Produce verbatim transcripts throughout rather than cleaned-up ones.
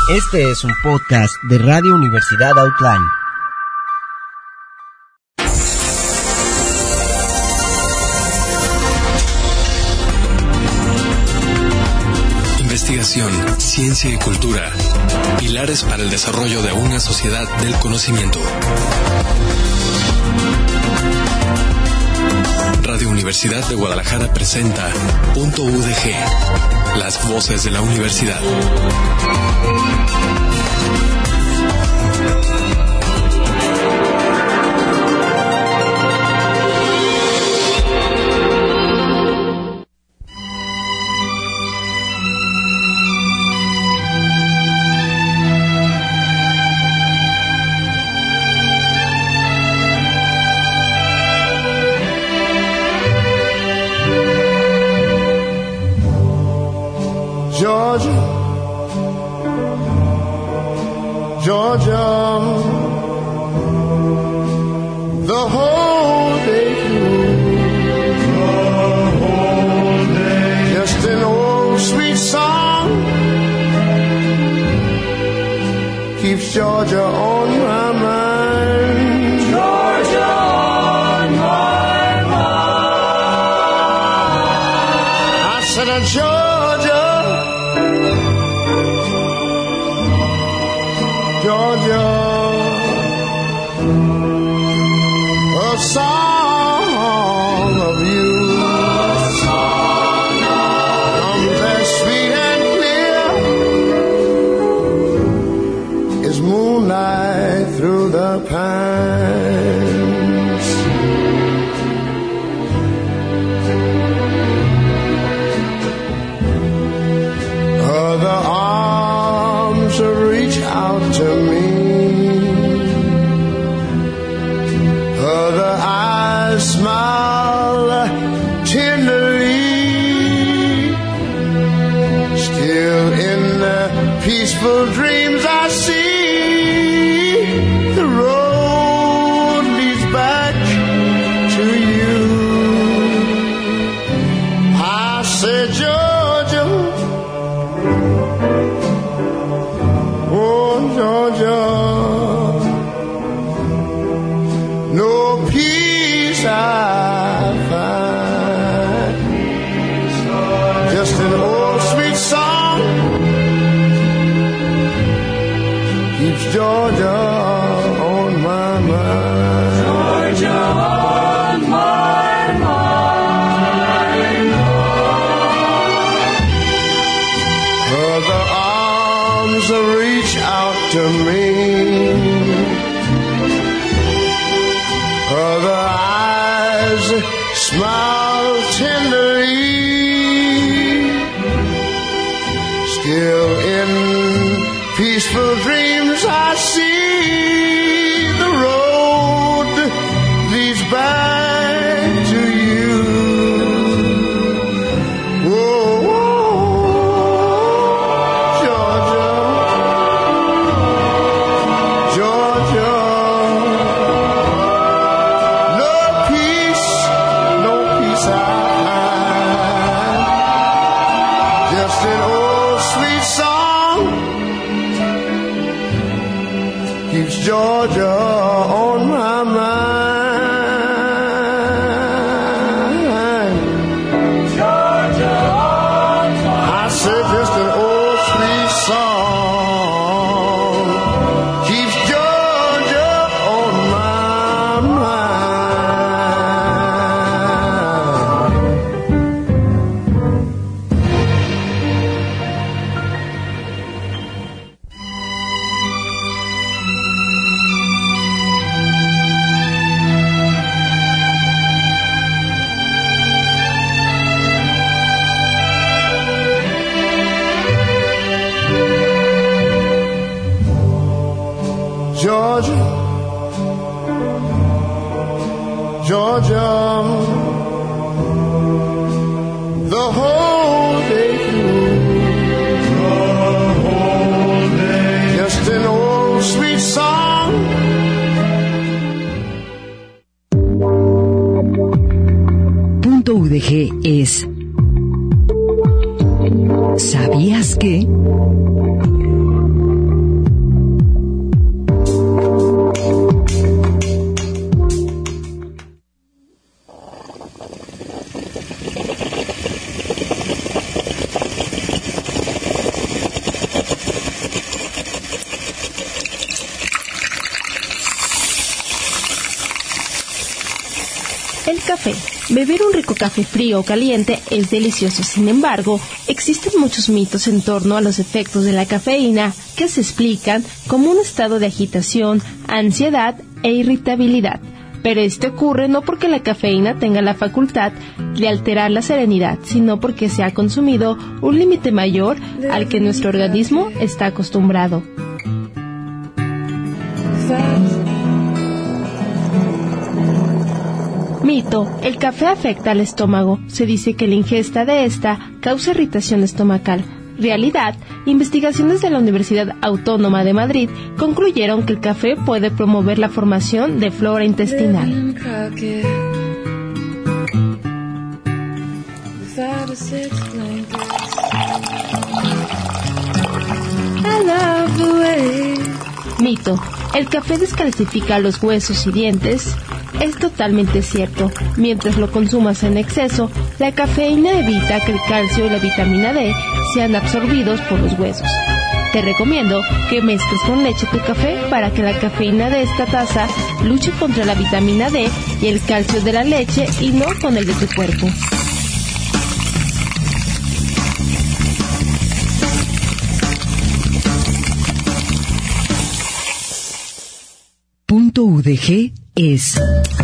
Este es un podcast de Radio Universidad Outline. Investigación, ciencia y cultura. Pilares para el desarrollo de una sociedad del conocimiento. Radio Universidad de Guadalajara presenta Punto U D G, las voces de la universidad. Georgia, Georgia, the whole day through, the whole day, just an old sweet song keeps Georgia on my mind. Georgia on my mind. I said, uh, Georgia, Georgia, a song of you, a song comes as sweet and clear as moonlight through the pines. Other arms reach out to me, other eyes smile tenderly. Still in the peaceful dreams I see, the road leads back to you. I said, Georgia, oh Georgia, no peace I find, just an old sweet song keeps Georgia on my mind. Georgia on my mind. Other arms reach out to me, other eyes smile tenderly. Still in peaceful dreams I see, the road leads back to you. Whoa, whoa, Georgia, Georgia, no peace, no peace I find, just an old sweet song keeps Georgia on my mind. Georgia on my mind. I said just an old sweet song keeps Georgia on my Georgia, Georgia, the whole day through, the whole day, just an old sweet song. Punto U D G es ¿Sabías que? café. Beber un rico café frío o caliente es delicioso. Sin embargo, existen muchos mitos en torno a los efectos de la cafeína que se explican como un estado de agitación, ansiedad e irritabilidad. Pero esto ocurre no porque la cafeína tenga la facultad de alterar la serenidad, sino porque se ha consumido un límite mayor al que nuestro organismo está acostumbrado. Mito: el café afecta al estómago. Se dice que la ingesta de esta causa irritación estomacal. Realidad: investigaciones de la Universidad Autónoma de Madrid concluyeron que el café puede promover la formación de flora intestinal. Mito: el café descalcifica los huesos y dientes. Es totalmente cierto. Mientras lo consumas en exceso, la cafeína evita que el calcio y la vitamina D sean absorbidos por los huesos. Te recomiendo que mezcles con leche tu café para que la cafeína de esta taza luche contra la vitamina D y el calcio de la leche y no con el de tu cuerpo. Punto U D G es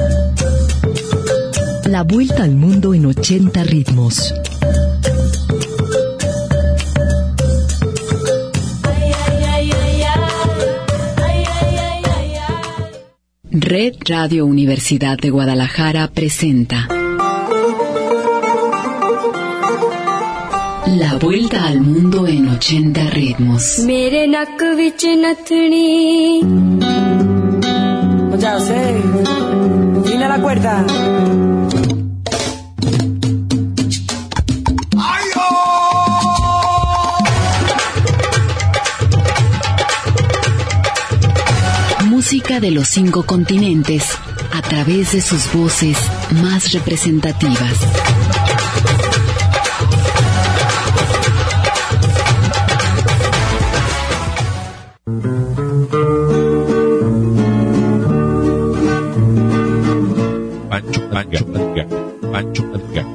la vuelta al mundo en ochenta ritmos. Red Radio Universidad de Guadalajara presenta La vuelta al mundo en ochenta ritmos. Ya sé, fin a la cuerda. Música de los cinco continentes a través de sus voces más representativas. Pancho Madrigal.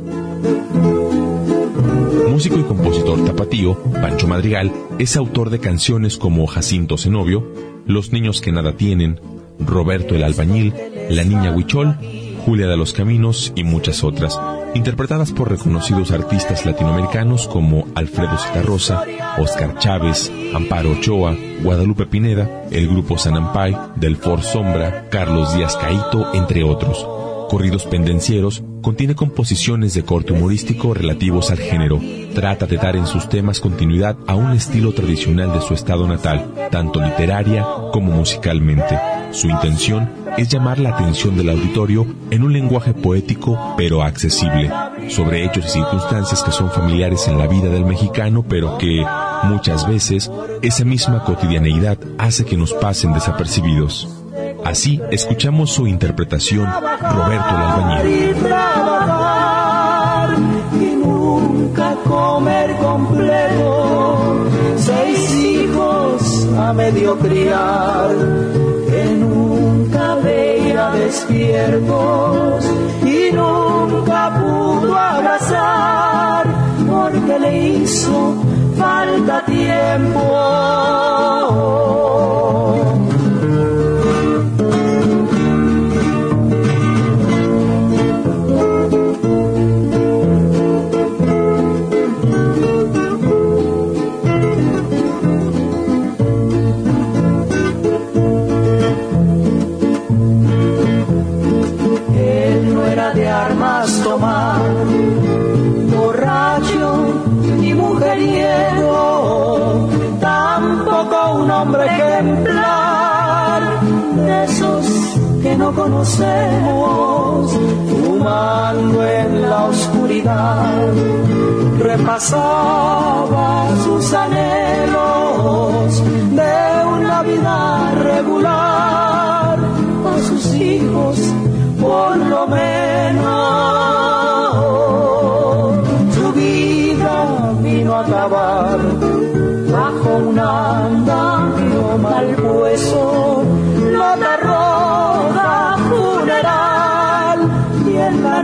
Músico y compositor tapatío, Pancho Madrigal es autor de canciones como Jacinto Zenobio, Los niños que nada tienen, Roberto el albañil, La niña Huichol, Julia de los Caminos y muchas otras, interpretadas por reconocidos artistas latinoamericanos como Alfredo Zitarrosa, Oscar Chávez, Amparo Ochoa, Guadalupe Pineda, el grupo Sanampay, Delfor Sombra, Carlos Díaz Caíto, entre otros. Corridos Pendencieros contiene composiciones de corte humorístico relativos al género. Trata de dar en sus temas continuidad a un estilo tradicional de su estado natal, tanto literaria como musicalmente. Su intención es llamar la atención del auditorio en un lenguaje poético pero accesible, sobre hechos y circunstancias que son familiares en la vida del mexicano, pero que, muchas veces, esa misma cotidianeidad hace que nos pasen desapercibidos. Así escuchamos su interpretación, Roberto el albañil. Trabajar y nunca comer completo, seis hijos a medio criar, que nunca veía despiertos y nunca pudo abrazar, porque le hizo falta tiempo. Tomar, borracho ni mujeriego, tampoco un hombre ejemplar, de esos que no conocemos, fumando en la oscuridad, repasaba sus anhelos de una vida regular, a sus hijos por lo menos. Su vida vino a acabar bajo un andamio mal puesto, nota roja funeral, y en la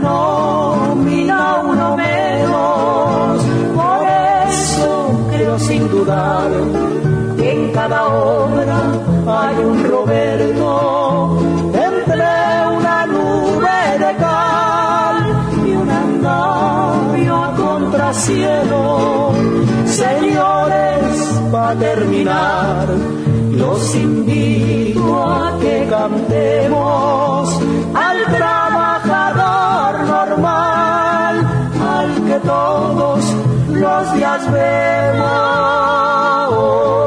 creo sin dudar que en cada obra hay un Roberto, entre una nube de cal y un andamio a contracielo. Señores, para terminar, los invito a que cantemos al trabajador normal, al que todos los días vemos.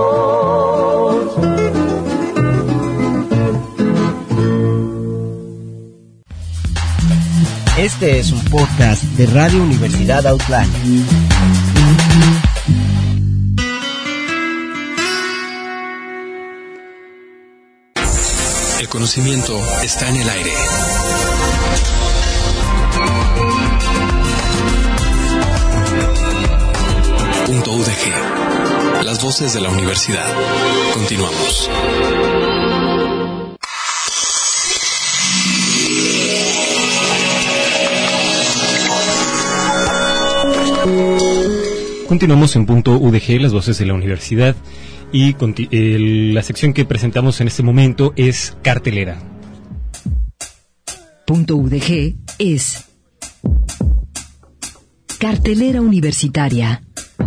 Este es un podcast de Radio Universidad Outline. El conocimiento está en el aire. Punto U D G. Las voces de la universidad. Continuamos. Continuamos en Punto U D G, las voces de la universidad, y conti- el, la sección que presentamos en este momento es cartelera. Punto U D G es cartelera universitaria.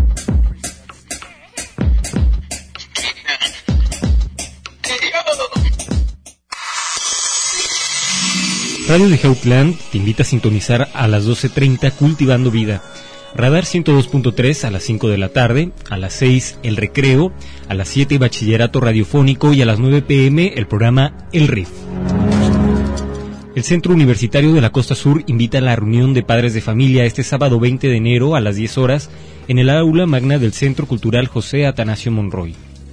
Radio U D G Outland te invita a sintonizar a las doce treinta Cultivando Vida. Radar ciento dos punto tres a las cinco de la tarde, a las seis El Recreo, a las siete Bachillerato Radiofónico y a las nueve pm el programa El Riff. El Centro Universitario de la Costa Sur invita a la reunión de padres de familia este sábado veinte de enero a las diez horas en el aula magna del Centro Cultural José Atanasio Monroy.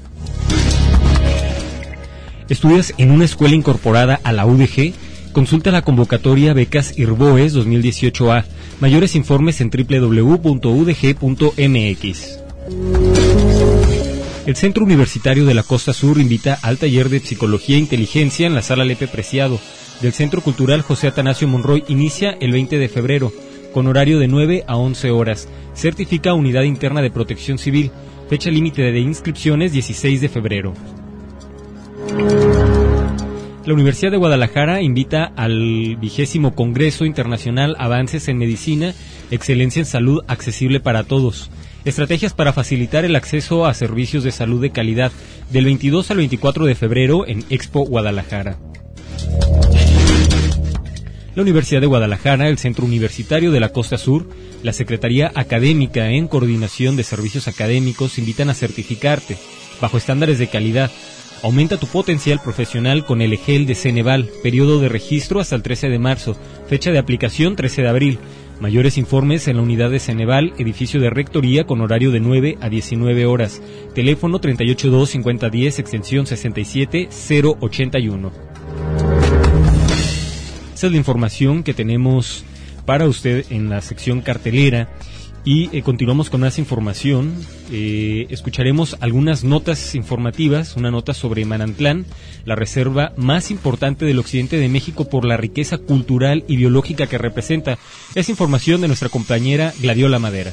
¿Estudias en una escuela incorporada a la U D G? Consulta la convocatoria Becas IRBOES dos mil dieciocho A. Mayores informes en doble u doble u doble u punto u d g punto m x. El Centro Universitario de la Costa Sur invita al taller de Psicología e Inteligencia en la Sala Lepe Preciado del Centro Cultural José Atanasio Monroy. Inicia el veinte de febrero, con horario de nueve a once horas. Certifica Unidad Interna de Protección Civil. Fecha límite de inscripciones dieciséis de febrero. La Universidad de Guadalajara invita al vigésimo Congreso Internacional Avances en Medicina, Excelencia en Salud Accesible para Todos. Estrategias para facilitar el acceso a servicios de salud de calidad, del veintidós al veinticuatro de febrero en Expo Guadalajara. La Universidad de Guadalajara, el Centro Universitario de la Costa Sur, la Secretaría Académica en Coordinación de Servicios Académicos invitan a certificarte bajo estándares de calidad. Aumenta tu potencial profesional con el EGEL de Ceneval, periodo de registro hasta el trece de marzo, fecha de aplicación trece de abril. Mayores informes en la unidad de Ceneval, edificio de rectoría con horario de nueve a diecinueve horas. Teléfono treinta y ocho dos cincuenta diez, extensión sesenta y siete cero ochenta y uno. Esa es la información que tenemos para usted en la sección cartelera. Y eh, continuamos con más información. Eh, escucharemos algunas notas informativas, una nota sobre Manantlán, la reserva más importante del occidente de México por la riqueza cultural y biológica que representa. Es información de nuestra compañera Gladiola Madera.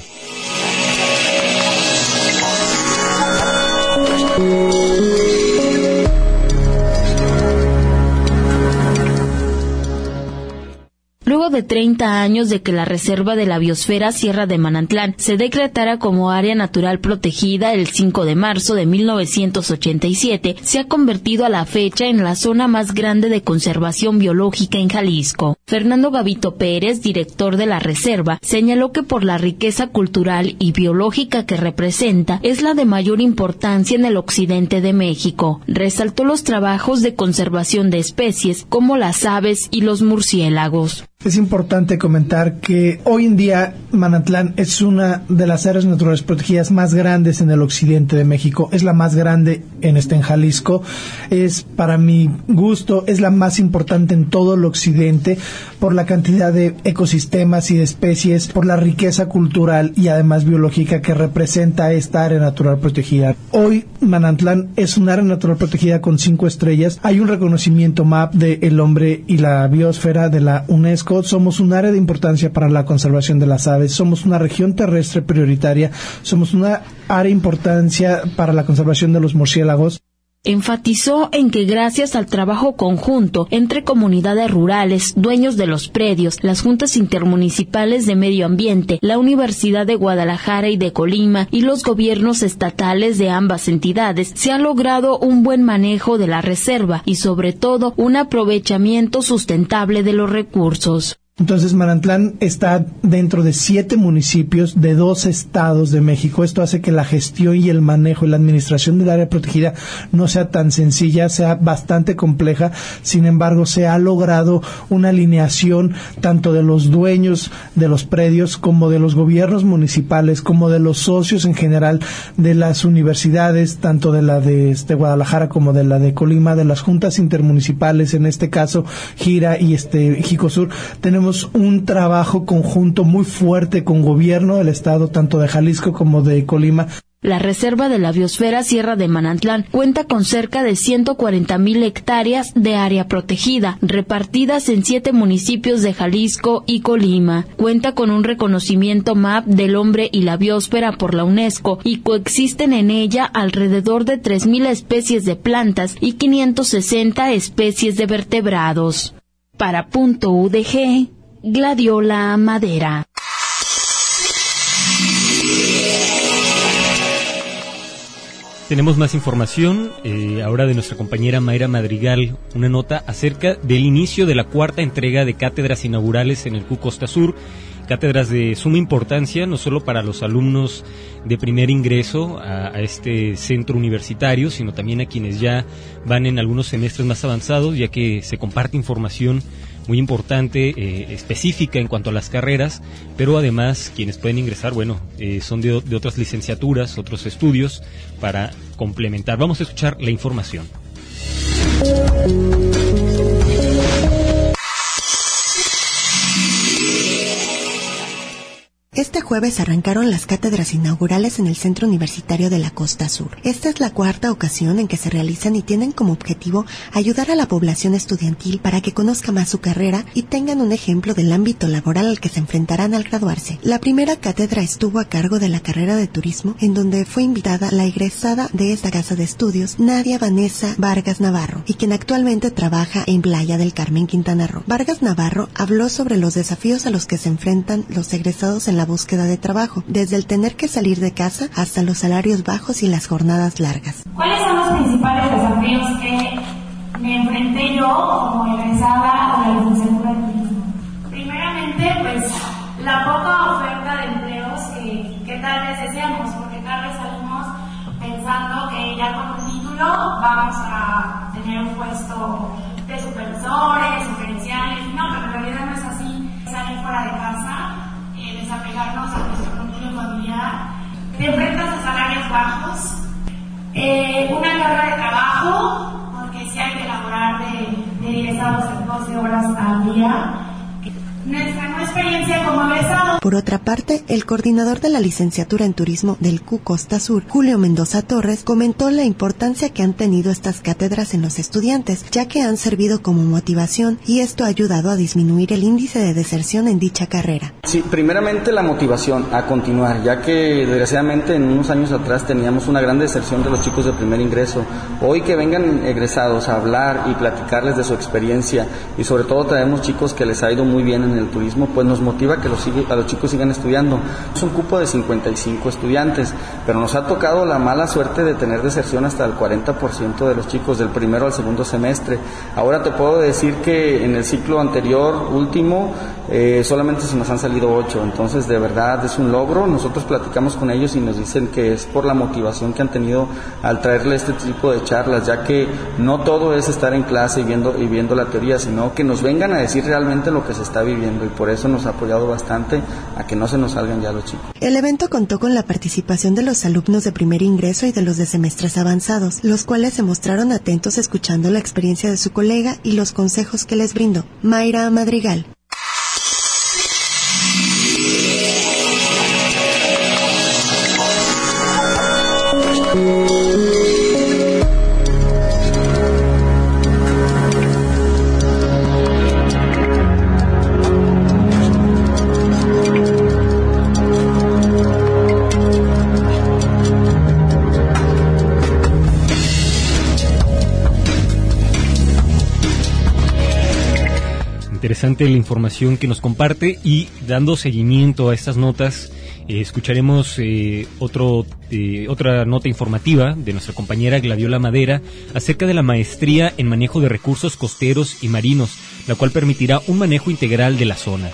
Luego de treinta años de que la Reserva de la Biosfera Sierra de Manantlán se decretara como área natural protegida el cinco de marzo de mil novecientos ochenta y siete, se ha convertido a la fecha en la zona más grande de conservación biológica en Jalisco. Fernando Gavito Pérez, director de la reserva, señaló que por la riqueza cultural y biológica que representa, es la de mayor importancia en el occidente de México. Resaltó los trabajos de conservación de especies como las aves y los murciélagos. Es importante comentar que hoy en día Manantlán es una de las áreas naturales protegidas más grandes en el occidente de México. Es la más grande en este en Jalisco. Es, para mi gusto, es la más importante en todo el occidente por la cantidad de ecosistemas y de especies, por la riqueza cultural y además biológica que representa esta área natural protegida. Hoy Manantlán es un área natural protegida con cinco estrellas. Hay un reconocimiento M A P de El Hombre y la Biosfera de la UNESCO. Somos un área de importancia para la conservación de las aves. Somos una región terrestre prioritaria. Somos una área de importancia para la conservación de los murciélagos. Enfatizó en que gracias al trabajo conjunto entre comunidades rurales, dueños de los predios, las juntas intermunicipales de medio ambiente, la Universidad de Guadalajara y de Colima y los gobiernos estatales de ambas entidades, se ha logrado un buen manejo de la reserva y sobre todo un aprovechamiento sustentable de los recursos. Entonces Manantlán está dentro de siete municipios de dos estados de México. Esto hace que la gestión y el manejo y la administración del área protegida no sea tan sencilla, sea bastante compleja. Sin embargo, se ha logrado una alineación tanto de los dueños de los predios como de los gobiernos municipales, como de los socios en general, de las universidades, tanto de la de este Guadalajara como de la de Colima, de las juntas intermunicipales, en este caso Gira y este Jicosur. Tenemos un trabajo conjunto muy fuerte con gobierno del estado, tanto de Jalisco como de Colima. La Reserva de la Biosfera Sierra de Manantlán cuenta con cerca de ciento cuarenta mil hectáreas de área protegida, repartidas en siete municipios de Jalisco y Colima. Cuenta con un reconocimiento M A P del Hombre y la Biosfera por la UNESCO y coexisten en ella alrededor de tres mil especies de plantas y quinientas sesenta especies de vertebrados. Para Punto U D G, Gladiola Madera. Tenemos más información, eh, ahora de nuestra compañera Mayra Madrigal, una nota acerca del inicio de la cuarta entrega de cátedras inaugurales en el C U Costa Sur, cátedras de suma importancia, no solo para los alumnos de primer ingreso a, a este centro universitario, sino también a quienes ya van en algunos semestres más avanzados, ya que se comparte información muy importante, eh, específica en cuanto a las carreras, pero además quienes pueden ingresar, bueno, eh, son de, de otras licenciaturas, otros estudios, para complementar. Vamos a escuchar la información. Este jueves arrancaron las cátedras inaugurales en el Centro Universitario de la Costa Sur. Esta es la cuarta ocasión en que se realizan y tienen como objetivo ayudar a la población estudiantil para que conozca más su carrera y tengan un ejemplo del ámbito laboral al que se enfrentarán al graduarse. La primera cátedra estuvo a cargo de la carrera de turismo, en donde fue invitada la egresada de esta casa de estudios, Nadia Vanessa Vargas Navarro, y quien actualmente trabaja en Playa del Carmen, Quintana Roo. Vargas Navarro habló sobre los desafíos a los que se enfrentan los egresados en la búsqueda de trabajo, desde el tener que salir de casa hasta los salarios bajos y las jornadas largas. ¿Cuáles son los principales desafíos que me enfrenté yo como egresada a la licenciatura de turismo? Primeramente, pues la poca oferta de empleos que, que tal vez deseamos, porque tal vez salimos pensando que ya con un título vamos a tener un puesto de supervisores, gerenciales, no, pero en realidad no es así. Salir fuera de casa, desapegarnos a nuestro núcleo familiar, te enfrentas a salarios bajos, eh, una carga de trabajo, porque si hay que elaborar de, de diez a doce horas al día. Nuestra nueva experiencia como egresado. Por otra parte, el coordinador de la licenciatura en turismo del C U Costa Sur, Julio Mendoza Torres, comentó la importancia que han tenido estas cátedras en los estudiantes, ya que han servido como motivación y esto ha ayudado a disminuir el índice de deserción en dicha carrera. Sí, primeramente la motivación a continuar, ya que desgraciadamente en unos años atrás teníamos una gran deserción de los chicos de primer ingreso. Hoy que vengan egresados a hablar y platicarles de su experiencia y sobre todo traemos chicos que les ha ido muy bien en el turismo, pues nos motiva que los, a los chicos sigan estudiando. Es un cupo de cincuenta y cinco estudiantes, pero nos ha tocado la mala suerte de tener deserción hasta el cuarenta por ciento de los chicos del primero al segundo semestre. Ahora te puedo decir que en el ciclo anterior, último, eh, solamente se nos han salido ocho, entonces de verdad es un logro. Nosotros platicamos con ellos y nos dicen que es por la motivación que han tenido al traerle este tipo de charlas, ya que no todo es estar en clase y viendo, y viendo la teoría, sino que nos vengan a decir realmente lo que se está viviendo, y por eso nos ha apoyado bastante a que no se nos salgan ya los chicos. El evento contó con la participación de los alumnos de primer ingreso y de los de semestres avanzados, los cuales se mostraron atentos escuchando la experiencia de su colega y los consejos que les brindó. Mayra Madrigal. Interesante la información que nos comparte, y dando seguimiento a estas notas, eh, escucharemos eh, otro, eh, otra nota informativa de nuestra compañera Gladiola Madera acerca de la maestría en manejo de recursos costeros y marinos, la cual permitirá un manejo integral de la zona.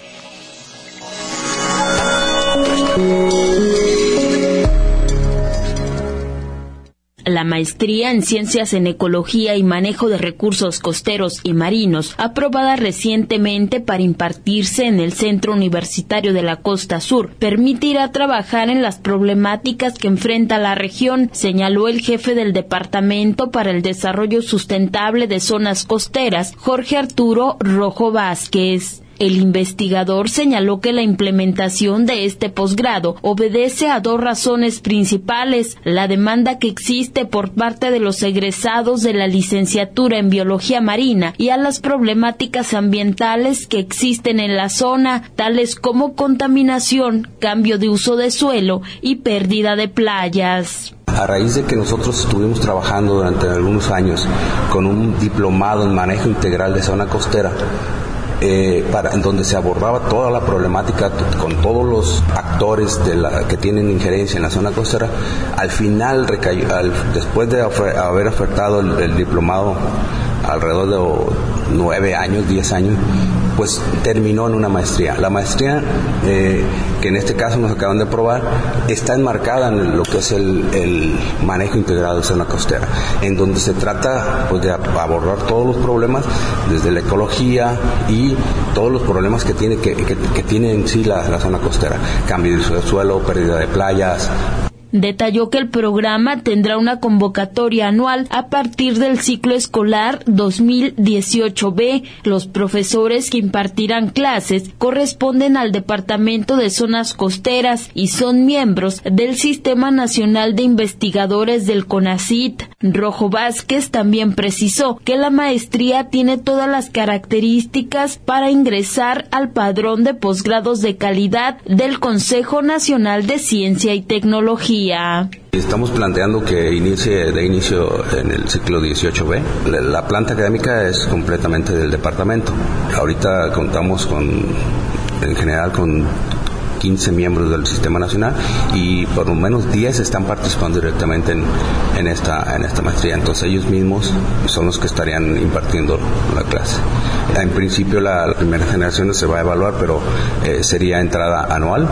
La maestría en Ciencias en Ecología y Manejo de Recursos Costeros y Marinos, aprobada recientemente para impartirse en el Centro Universitario de la Costa Sur, permitirá trabajar en las problemáticas que enfrenta la región, señaló el jefe del Departamento para el Desarrollo Sustentable de Zonas Costeras, Jorge Arturo Rojo Vázquez. El investigador señaló que la implementación de este posgrado obedece a dos razones principales: la demanda que existe por parte de los egresados de la licenciatura en Biología Marina y a las problemáticas ambientales que existen en la zona, tales como contaminación, cambio de uso de suelo y pérdida de playas. A raíz de que nosotros estuvimos trabajando durante algunos años con un diplomado en manejo integral de zona costera, Eh, para, en donde se abordaba toda la problemática con todos los actores de la, que tienen injerencia en la zona costera, al final, recayó, al, después de ofer, haber ofertado el, el diplomado alrededor de oh, nueve años, diez años, pues terminó en una maestría. La maestría, eh, que en este caso nos acaban de aprobar, está enmarcada en lo que es el, el manejo integrado de zona costera, en donde se trata pues, de abordar todos los problemas, desde la ecología y todos los problemas que tiene, que, que, que tiene en sí la, la zona costera: cambio de uso de suelo, pérdida de playas. Detalló que el programa tendrá una convocatoria anual a partir del ciclo escolar dos mil dieciocho be. Los profesores que impartirán clases corresponden al Departamento de Zonas Costeras y son miembros del Sistema Nacional de Investigadores del CONACYT. Rojo Vázquez también precisó que la maestría tiene todas las características para ingresar al padrón de posgrados de calidad del Consejo Nacional de Ciencia y Tecnología. Estamos planteando que inicie de inicio en el ciclo dieciocho be. La planta académica es completamente del departamento. Ahorita contamos con, en general, con quince miembros del Sistema Nacional y por lo menos diez están participando directamente en, en, esta, en esta maestría. Entonces ellos mismos son los que estarían impartiendo la clase. En principio la, la primera generación se va a evaluar, pero eh, sería entrada anual.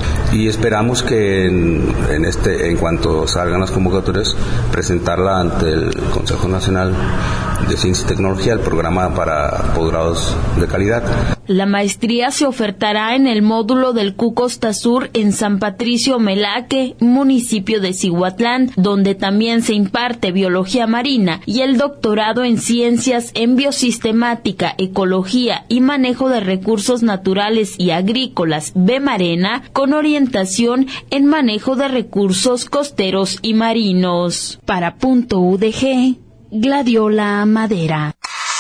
Y esperamos que en, en este, en cuanto salgan las convocatorias, presentarla ante el Consejo Nacional de Ciencia y Tecnología, el programa para posgrados de calidad. La maestría se ofertará en el módulo del Q Costa Sur en San Patricio Melaque, municipio de Cihuatlán, donde también se imparte biología marina, y el doctorado en ciencias en biosistemática, ecología y manejo de recursos naturales y agrícolas B-Marena, con orientación en manejo de recursos costeros y marinos. Para Punto U D G, Gladiola Madera.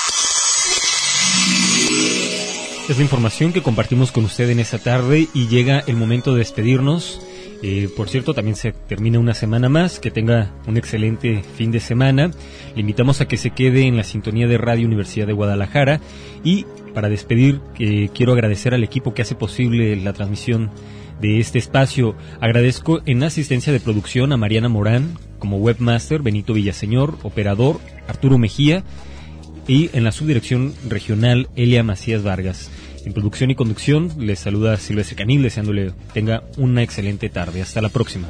Es la información que compartimos con usted en esta tarde y llega el momento de despedirnos. Eh, por cierto, también se termina una semana más. Que tenga un excelente fin de semana. Le invitamos a que se quede en la sintonía de Radio Universidad de Guadalajara. Y para despedir, eh, quiero agradecer al equipo que hace posible la transmisión de este espacio. Agradezco en asistencia de producción a Mariana Morán, como webmaster Benito Villaseñor, operador Arturo Mejía, y en la subdirección regional Elia Macías Vargas. En producción y conducción les saluda Silvestre Canil, deseándole tenga una excelente tarde. Hasta la próxima.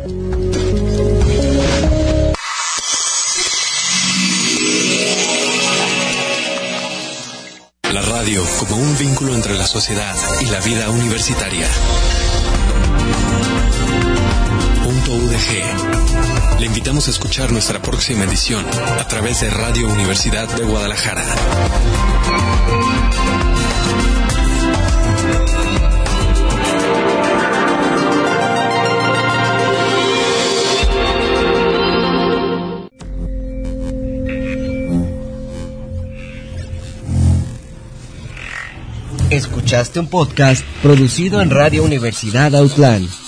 La radio como un vínculo entre la sociedad y la vida universitaria. Punto U D G. Le invitamos a escuchar nuestra próxima edición a través de Radio Universidad de Guadalajara. Escuchaste un podcast producido en Radio Universidad Autlán.